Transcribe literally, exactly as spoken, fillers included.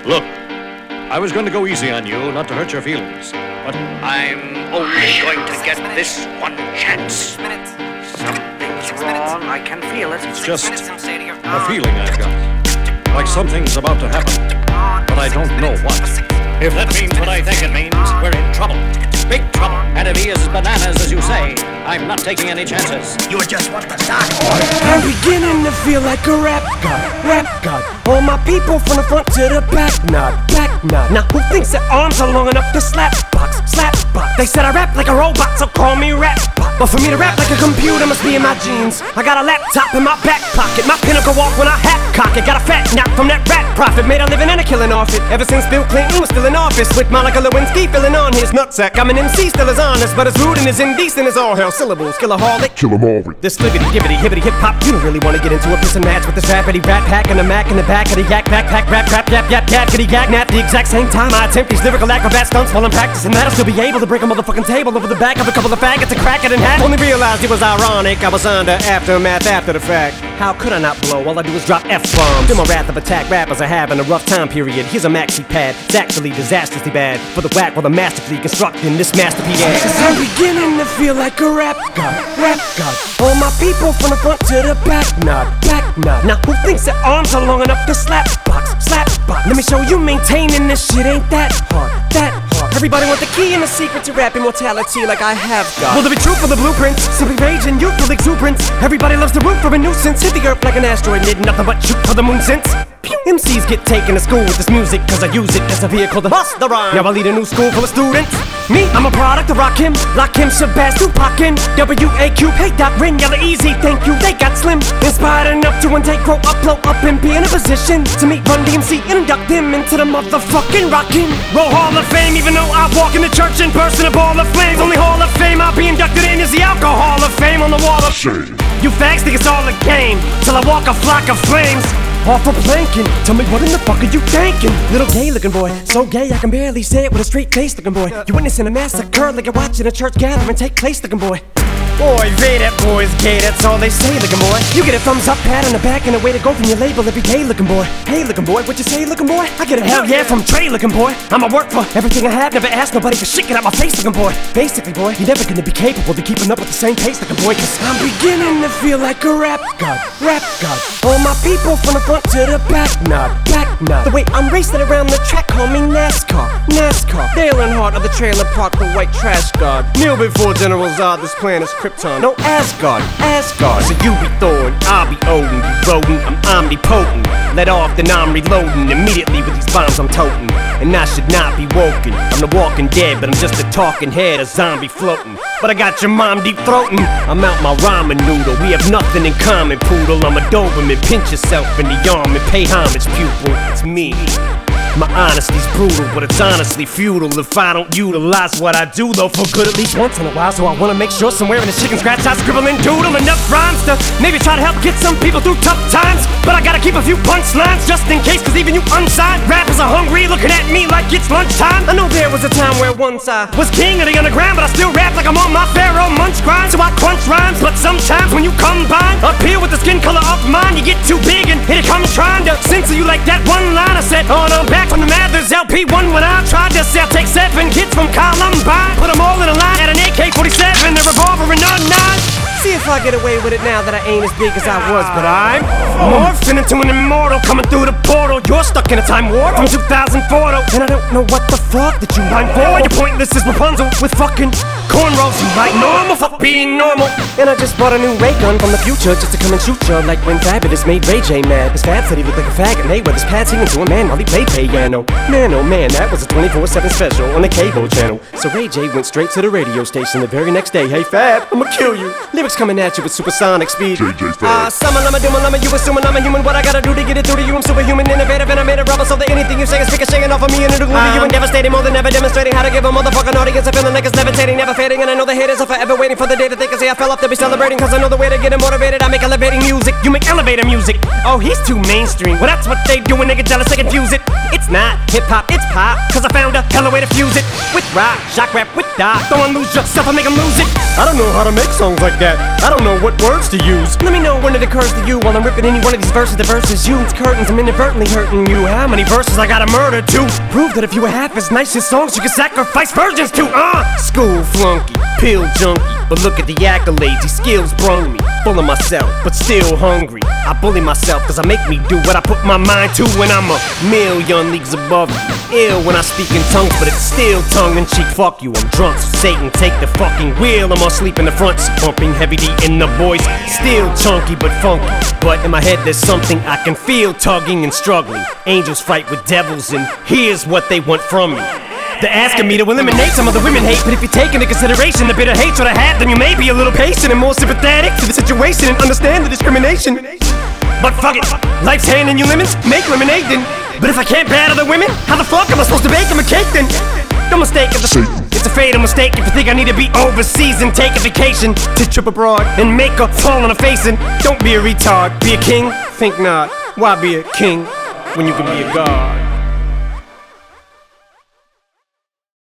Look, I was going to go easy on you, not to hurt your feelings, but I'm only going to get this one chance. Something's wrong, I can feel it. It's just a feeling I've got. Like something's about to happen, but I don't know what. If that means what I think it means, we're in trouble. Big trouble. And if he is bananas, as you say, I'm not taking any chances. You just want to start. I'm beginning to feel like a rap god, rap god. All my people from the front to the back, nod, back nod. Now who thinks their arms are long enough to slap box, slap box? They said I rap like a robot, so call me rap bot. But for me to rap like a computer must be in my genes. I got a laptop in my back pocket, my pinnacle walk when I hat cock it. Got a fat nap from that rat profit, made a living and a killing off it. Ever since Bill Clinton was still in office, with Monica Lewinsky filling on his nutsack. I'm an M C, still as honest, but as rude and as indecent as all hell. Syllables, killaholic, kill 'em all with this flippity, gibbity, hibbity, hip hop. You don't really wanna get into a piss and match with this rappity rat pack and a mac in the back of the yak backpack, rap, rap, yap, yap, yap, kitty, yak, nap. The exact same time I attempt these lyrical acrobat stunts while I'm practicing that, I'll still be able to break a motherfucking table over the back of a couple of faggots and crack it in half. Only realized it was ironic, I was under aftermath after the fact. How could I not blow? All I do is drop F-bombs. Feel my wrath of attack, rappers are having a rough time period. Here's a maxi pad, it's actually disastrously bad for the whack while the masterfully constructing this masterpiece. Cause I'm beginning to feel like a rap god, rap god. All my people from the front to the back, nod, back nod. Now who thinks their arms are long enough to slap box, slap box? Let me show you maintaining this shit ain't that hard, that hard. Everybody want the key and the secret to rap immortality like I have got. Will there be truth for the blueprints? Simply rage and youthful exuberance. Everybody loves the root for a nuisance. Hit the earth like an asteroid, need nothing but shoot for the moon since. M Cs get taken to school with this music, cause I use it as a vehicle to bust the rhyme. Now I lead a new school full of students. Me, I'm a product of Rakim, Lakim, Shabazz, Tupac, W A Q, hey Doc, Rin, Yella Easy, thank you, they got slim. Inspired enough to one day grow up, blow up, and be in a position to meet Run D M C and induct them into the motherfucking Rockin' Roll Hall of Fame. Even though I walk in the church in person, a ball of flames. Only Hall of Fame I'll be inducted in is the Alcohol of Fame on the wall of shame. You fags think it's all a game, till I walk a flock of flames. Off for planking, tell me what in the fuck are you thinking? Little gay looking boy, so gay I can barely say it with a straight face looking boy. You witnessing a massacre like you're watching a church gathering take place looking boy. Boy, they that boy's gay, that's all they say looking boy. You get a thumbs up, pat on the back, and a way to go from your label every day looking boy. Hey looking boy, what you say looking boy? I get a hell yeah from Trey looking boy. I'ma work for everything I have, never ask nobody for shit, get out my face looking boy. Basically boy, you're never gonna be capable of keeping up with the same pace looking boy, cause I'm beginning to feel like a rap god, rap god. All my people from the front to the back, nod, back nod. The way I'm racing around the track, call me NASCAR, NASCAR. Dale Earnhardt of the trailer park, the white trash guard. Kneel before General Zod, this planet's Krypton. No Asgard, Asgard. So you be Thor and I'll be Odin. You rodent, I'm omnipotent. Let off, then I'm reloading. Immediately with these bombs I'm toting. And I should not be woken. I'm the walking dead, but I'm just a talking head, a zombie floating. But I got your mom deep throating. I'm out my ramen noodle. We have nothing in common, poodle. I'm a Doberman. Pinch yourself in the arm and pay homage, pupil. It's me. My honesty's brutal, but it's honestly futile if I don't utilize what I do, though, for good at least once in a while. So I wanna make sure somewhere in the chicken scratch I scribble and doodle enough rhymes to maybe try to help get some people through tough times. But I gotta keep a few punchlines just in case, cause even you unsigned rappers are hungry, looking at me like it's lunchtime. I know there was a time where once I was king of the underground, but I still rap like I'm on my Pharaoh Munch grind. So I crunch rhymes, but sometimes when you combine up here with the skin color of mine, you get too big and here it comes trying to censor you like that one line I said on I'm back from the Mathers L P one when I tried to sell. Take seven kids from Columbine, put them all in a line at an A K forty-seven, a revolver and a nine. See if I get away with it now that I ain't as big as I was, but I'm morphing into an immortal coming through the portal. You're stuck in a time warp from two thousand four though, and I don't know what the fuck that you rhyme for. You're pointless as Rapunzel with fucking cornrows. You like normal, fuck being normal. And I just bought a new ray gun from the future just to come and shoot you like when Fabulous made Ray J mad. His Fab said he looked like a faggot, and Mayweather's pad singing to a man while he played piano. Man, oh man, that was a twenty-four seven special on the cable channel. So Ray J went straight to the radio station the very next day. Hey Fab, I'ma kill you. Lyrics coming at you with supersonic speed. J J Fab. Ah, uh, summer, lama, doom, lama, you assuming I'm a human. What I gotta do to get it through to you? I'm superhuman, innovative, and I made a rubber so that anything you say is ricocheting off of me and it'll glue to you and devastating more than ever, demonstrating how to give a motherfucking audience a feeling like it's levitating, never fading. fading, and I know the haters are forever waiting for the day that they can say I fell off. They'll be celebrating, cause I know the way to get them motivated. I make elevating music, you make elevator music. Oh, he's too mainstream. Well, that's what they do when they get jealous, they confuse it. It's not hip-hop, it's pop, cause I found a hella way to fuse it. With rock, shock rap, with dot. Don't wanna lose yourself, I make them lose it. I don't know how to make songs like that. I don't know what words to use. Let me know when it occurs to you while I'm ripping any one of these verses. The verses you, it's curtains, I'm inadvertently hurting you. How many verses I gotta murder to prove that if you were half as nice as songs you can sacrifice virgins to? Uh, school flunky, pill junkie, but look at the accolades, these skills brung me. Full of myself, but still hungry. I bully myself cause I make me do what I put my mind to when I'm a million leagues above you. Ill when I speak in tongues, but it's still tongue-in-cheek. Fuck you, I'm drunk, so Satan take the fucking wheel. I'm asleep in the front seat, bumping heavy D in the voice. Still chunky but funky, but in my head there's something I can feel tugging and struggling. Angels fight with devils and here's what they want from me. They're asking me to eliminate some of the women hate, but if you take into consideration the bitter hatred I have, then you may be a little patient and more sympathetic to the situation and understand the discrimination. But fuck it, life's handing you lemons, make lemonade then. But if I can't battle the women, how the fuck am I supposed to bake them a cake then? Don't mistake it, it's a fatal mistake if you think I need to be overseas and take a vacation to trip abroad and make a fall on a face. And don't be a retard, be a king? Think not. Why be a king when you can be a god?